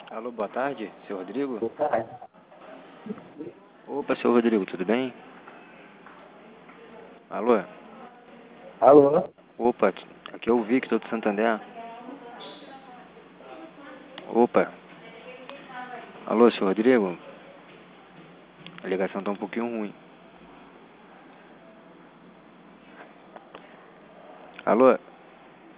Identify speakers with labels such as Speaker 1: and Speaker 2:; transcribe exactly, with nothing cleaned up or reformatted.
Speaker 1: Alô, boa tarde, seu Rodrigo?
Speaker 2: Boa tarde.
Speaker 1: Opa, seu Rodrigo, tudo bem? Alô?
Speaker 2: Alô?
Speaker 1: Opa, aqui é o Victor do Santander. Opa. Alô, seu Rodrigo? A ligação tá um pouquinho ruim. Alô?